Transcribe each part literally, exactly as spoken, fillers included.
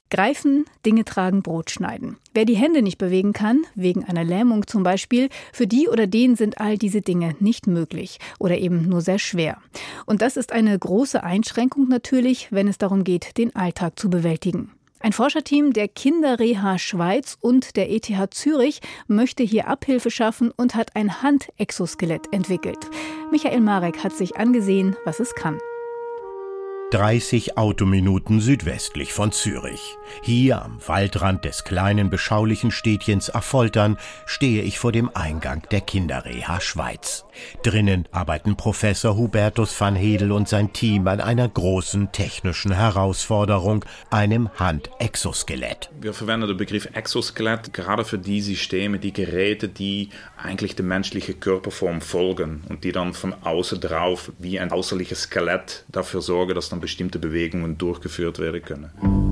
Greifen, Dinge tragen, Brot schneiden. Wer die Hände nicht bewegen kann, wegen einer Lähmung zum Beispiel, für die oder den sind all diese Dinge nicht möglich oder eben nur sehr schwer. Und das ist eine große Einschränkung natürlich, wenn es darum geht, den Alltag zu bewältigen. Ein Forscherteam der Kinderreha Schweiz und der E T H Zürich möchte hier Abhilfe schaffen und hat ein Handexoskelett entwickelt. Michael Marek hat sich angesehen, was es kann. dreißig Autominuten südwestlich von Zürich. Hier am Waldrand des kleinen, beschaulichen Städtchens Affoltern stehe ich vor dem Eingang der Kinderreha Schweiz. Drinnen arbeiten Professor Hubertus van Hedel und sein Team an einer großen technischen Herausforderung, einem Handexoskelett. Wir verwenden den Begriff Exoskelett gerade für die Systeme, die Geräte, die eigentlich der menschlichen Körperform folgen und die dann von außen drauf wie ein äußerliches Skelett dafür sorgen, dass dann bestimmte Bewegungen durchgeführt werden können.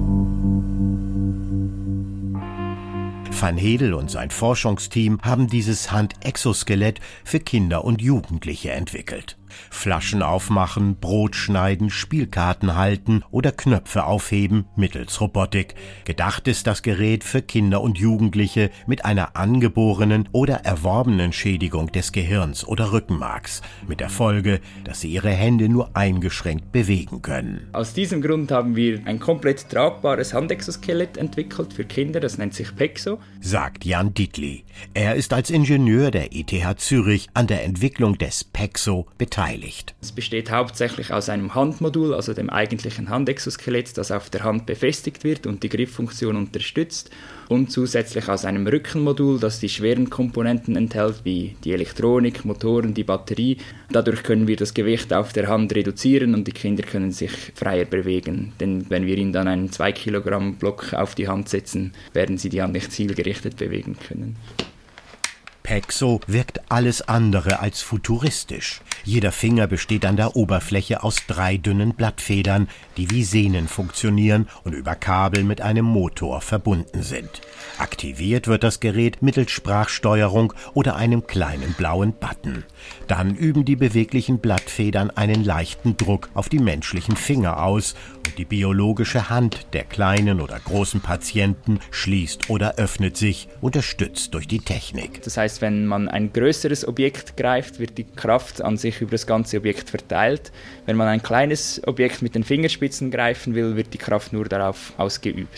Van Hedel und sein Forschungsteam haben dieses Handexoskelett für Kinder und Jugendliche entwickelt. Flaschen aufmachen, Brot schneiden, Spielkarten halten oder Knöpfe aufheben mittels Robotik. Gedacht ist das Gerät für Kinder und Jugendliche mit einer angeborenen oder erworbenen Schädigung des Gehirns oder Rückenmarks, mit der Folge, dass sie ihre Hände nur eingeschränkt bewegen können. Aus diesem Grund haben wir ein komplett tragbares Handexoskelett entwickelt für Kinder, das nennt sich Pexo, sagt Jan Dietli. Er ist als Ingenieur der E T H Zürich an der Entwicklung des Pexo beteiligt. Es besteht hauptsächlich aus einem Handmodul, also dem eigentlichen Handexoskelett, das auf der Hand befestigt wird und die Grifffunktion unterstützt, und zusätzlich aus einem Rückenmodul, das die schweren Komponenten enthält, wie die Elektronik, Motoren, die Batterie. Dadurch können wir das Gewicht auf der Hand reduzieren und die Kinder können sich freier bewegen. Denn wenn wir ihnen dann einen zwei Kilogramm Block auf die Hand setzen, werden sie die Hand nicht zielgerichtet bewegen können. Pexo wirkt alles andere als futuristisch. Jeder Finger besteht an der Oberfläche aus drei dünnen Blattfedern, die wie Sehnen funktionieren und über Kabel mit einem Motor verbunden sind. Aktiviert wird das Gerät mittels Sprachsteuerung oder einem kleinen blauen Button. Dann üben die beweglichen Blattfedern einen leichten Druck auf die menschlichen Finger aus und die biologische Hand der kleinen oder großen Patienten schließt oder öffnet sich, unterstützt durch die Technik. Das heißt, wenn man ein größeres Objekt greift, wird die Kraft an sich über das ganze Objekt verteilt. Wenn man ein kleines Objekt mit den Fingerspitzen greifen will, wird die Kraft nur darauf ausgeübt.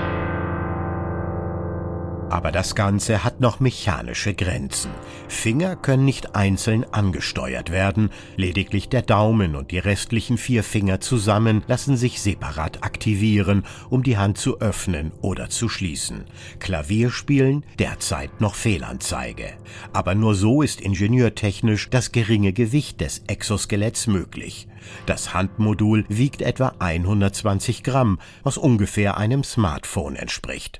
Aber das Ganze hat noch mechanische Grenzen. Finger können nicht einzeln angesteuert werden, lediglich der Daumen und die restlichen vier Finger zusammen lassen sich separat aktivieren, um die Hand zu öffnen oder zu schließen. Klavierspielen derzeit noch Fehlanzeige. Aber nur so ist ingenieurtechnisch das geringe Gewicht des Exoskeletts möglich. Das Handmodul wiegt etwa hundertzwanzig Gramm, was ungefähr einem Smartphone entspricht.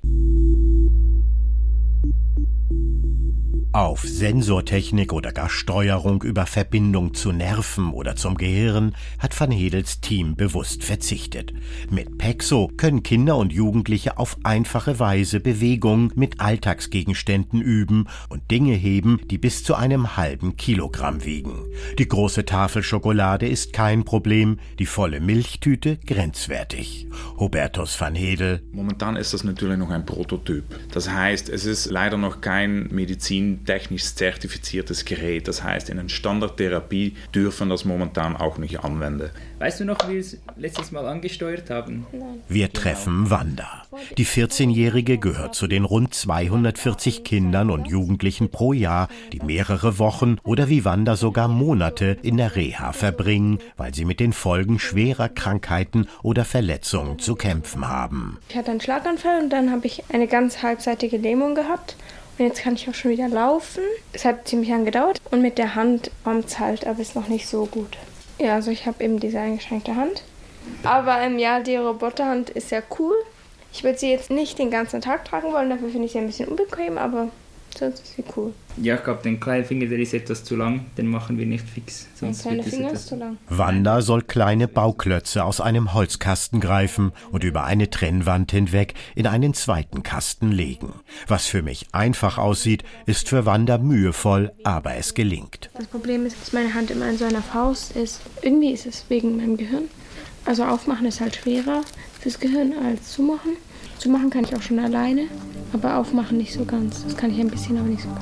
Auf Sensortechnik oder gar Steuerung über Verbindung zu Nerven oder zum Gehirn hat Van Hedels Team bewusst verzichtet. Mit Pexo können Kinder und Jugendliche auf einfache Weise Bewegungen mit Alltagsgegenständen üben und Dinge heben, die bis zu einem halben Kilogramm wiegen. Die große Tafel Schokolade ist kein Problem, die volle Milchtüte grenzwertig. Hubertus van Hedel: Momentan ist das natürlich noch ein Prototyp. Das heißt, es ist leider noch kein Medizin technisch zertifiziertes Gerät. Das heißt, in einer Standardtherapie dürfen das momentan auch nicht anwenden. Weißt du noch, wie wir es letztes Mal angesteuert haben? Nein. Wir treffen Wanda. Die vierzehnjährige gehört zu den rund zweihundertvierzig Kindern und Jugendlichen pro Jahr, die mehrere Wochen oder wie Wanda sogar Monate in der Reha verbringen, weil sie mit den Folgen schwerer Krankheiten oder Verletzungen zu kämpfen haben. Ich hatte einen Schlaganfall und dann habe ich eine ganz halbseitige Lähmung gehabt. Und jetzt kann ich auch schon wieder laufen. Es hat ziemlich lang gedauert und mit der Hand kommt es halt, aber ist noch nicht so gut. Ja, also ich habe eben diese eingeschränkte Hand. Aber ähm, ja, die Roboterhand ist ja cool. Ich würde sie jetzt nicht den ganzen Tag tragen wollen, dafür finde ich sie ein bisschen unbequem, aber sonst ist sie cool. Ja, ich glaube, den kleinen Finger, der ist etwas zu lang, den machen wir nicht fix. Sonst der kleine Finger ist zu lang. Wanda soll kleine Bauklötze aus einem Holzkasten greifen und über eine Trennwand hinweg in einen zweiten Kasten legen. Was für mich einfach aussieht, ist für Wanda mühevoll, aber es gelingt. Das Problem ist, dass meine Hand immer in so einer Faust ist. Irgendwie ist es wegen meinem Gehirn. Also aufmachen ist halt schwerer fürs Gehirn als zumachen. Zumachen kann ich auch schon alleine, aber aufmachen nicht so ganz. Das kann ich ein bisschen, aber nicht so ganz.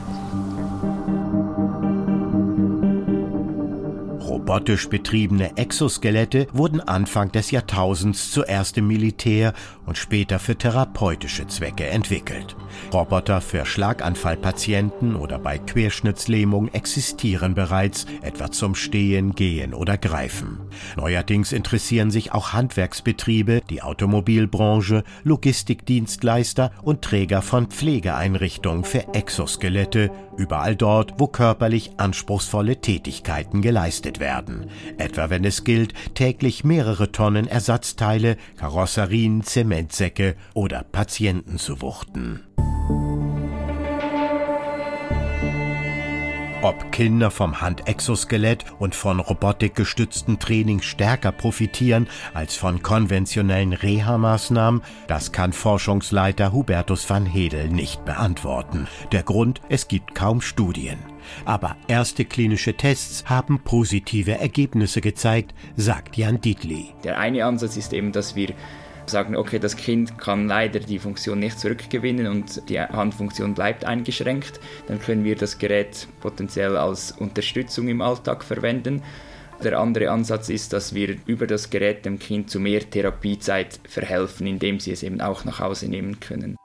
Robotisch betriebene Exoskelette wurden Anfang des Jahrtausends zuerst im Militär und später für therapeutische Zwecke entwickelt. Roboter für Schlaganfallpatienten oder bei Querschnittslähmung existieren bereits, etwa zum Stehen, Gehen oder Greifen. Neuerdings interessieren sich auch Handwerksbetriebe, die Automobilbranche, Logistikdienstleister und Träger von Pflegeeinrichtungen für Exoskelette, überall dort, wo körperlich anspruchsvolle Tätigkeiten geleistet werden. Etwa wenn es gilt, täglich mehrere Tonnen Ersatzteile, Karosserien, Zementsäcke oder Patienten zu wuchten. Ob Kinder vom Handexoskelett und von robotikgestützten Training stärker profitieren als von konventionellen Reha-Maßnahmen, das kann Forschungsleiter Hubertus van Hedel nicht beantworten. Der Grund: es gibt kaum Studien. Aber erste klinische Tests haben positive Ergebnisse gezeigt, sagt Jan Dietli. Der eine Ansatz ist eben, dass wir sagen, okay, das Kind kann leider die Funktion nicht zurückgewinnen und die Handfunktion bleibt eingeschränkt. Dann können wir das Gerät potenziell als Unterstützung im Alltag verwenden. Der andere Ansatz ist, dass wir über das Gerät dem Kind zu mehr Therapiezeit verhelfen, indem sie es eben auch nach Hause nehmen können.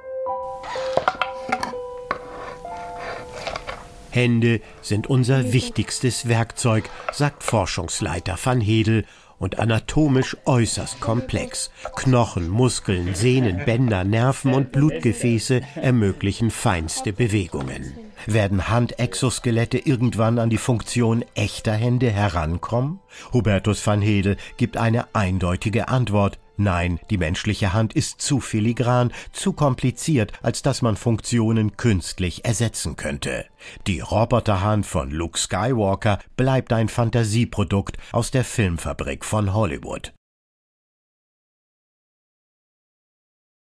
Hände sind unser wichtigstes Werkzeug, sagt Forschungsleiter van Hedel, und anatomisch äußerst komplex. Knochen, Muskeln, Sehnen, Bänder, Nerven und Blutgefäße ermöglichen feinste Bewegungen. Werden Handexoskelette irgendwann an die Funktion echter Hände herankommen? Hubertus van Hedel gibt eine eindeutige Antwort. Nein, die menschliche Hand ist zu filigran, zu kompliziert, als dass man Funktionen künstlich ersetzen könnte. Die Roboterhand von Luke Skywalker bleibt ein Fantasieprodukt aus der Filmfabrik von Hollywood.